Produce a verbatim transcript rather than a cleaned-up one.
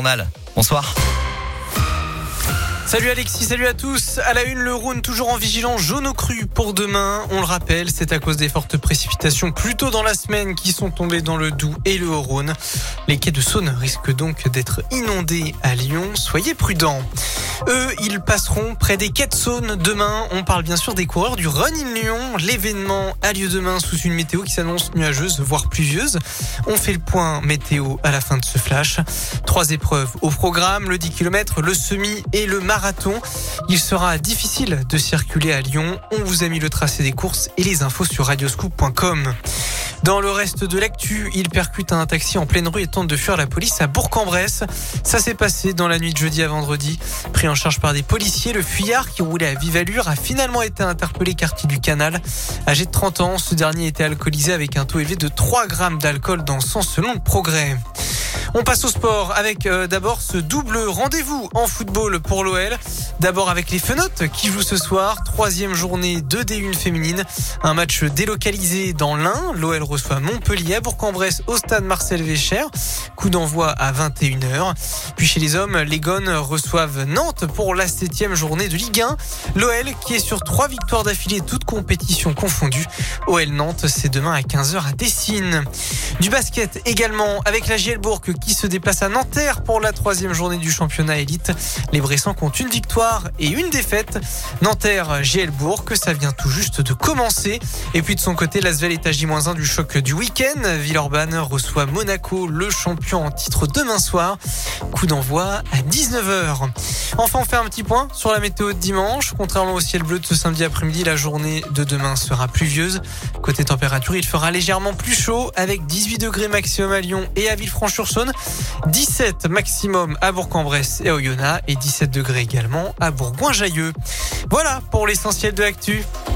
journal. Bonsoir. Salut Alexis, salut à tous. À la une, le Rhône toujours en vigilance jaune au cru pour demain. On le rappelle, c'est à cause des fortes précipitations plus tôt dans la semaine qui sont tombées dans le Doubs et le Haut-Rhône. Les quais de Saône risquent donc d'être inondés à Lyon. Soyez prudents. Eux, ils passeront près des quais de Saône demain. On parle bien sûr des coureurs du Run in Lyon. L'événement a lieu demain sous une météo qui s'annonce nuageuse, voire pluvieuse. On fait le point météo à la fin de ce flash. Trois épreuves au programme, le dix kilomètres, le semi et le marathon. Il sera difficile de circuler à Lyon. On vous a mis le tracé des courses et les infos sur radioscoop point com. Dans le reste de l'actu, il percute un taxi en pleine rue et tente de fuir la police à Bourg-en-Bresse. Ça s'est passé dans la nuit de jeudi à vendredi. Pris en charge par des policiers, le fuyard qui roulait à vive allure a finalement été interpellé quartier du Canal. Âgé de trente ans, ce dernier était alcoolisé avec un taux élevé de trois grammes d'alcool dans le sang selon le Progrès. On passe au sport avec euh, d'abord ce double rendez-vous en football pour l'O L. D'abord avec les Fenotes qui jouent ce soir. Troisième journée de D un féminine. Un match délocalisé dans l'Ain. L'O L reçoit Montpellier à Bourg-en-Bresse au stade Marcel Vécher. Coup d'envoi à vingt et une heures. Puis chez les hommes, les Gones reçoivent Nantes pour la septième journée de Ligue un. L'O L qui est sur trois victoires d'affilée, toutes compétitions confondues. O L Nantes, c'est demain à quinze heures à Dessines. Du basket également avec la J L Bourg qui se déplace à Nanterre pour la troisième journée du championnat élite. Les Bressans comptent une victoire et une défaite. Nanterre, J L Bourg, que ça vient tout juste de commencer. Et puis de son côté, l'Asvel est à J moins un du choc du week-end. Villeurbanne reçoit Monaco, le champion en titre demain soir. Coup d'envoi à dix-neuf heures. Enfin, on fait un petit point sur la météo de dimanche. Contrairement au ciel bleu de ce samedi après-midi, la journée de demain sera pluvieuse. Côté température, il fera légèrement plus chaud avec dix-huit degrés maximum à Lyon et à Villefranche-sur-Saône. dix-sept maximum à Bourg-en-Bresse et à Oyonnax et dix-sept degrés également à Bourgoin-Jallieu. Voilà pour l'essentiel de l'actu.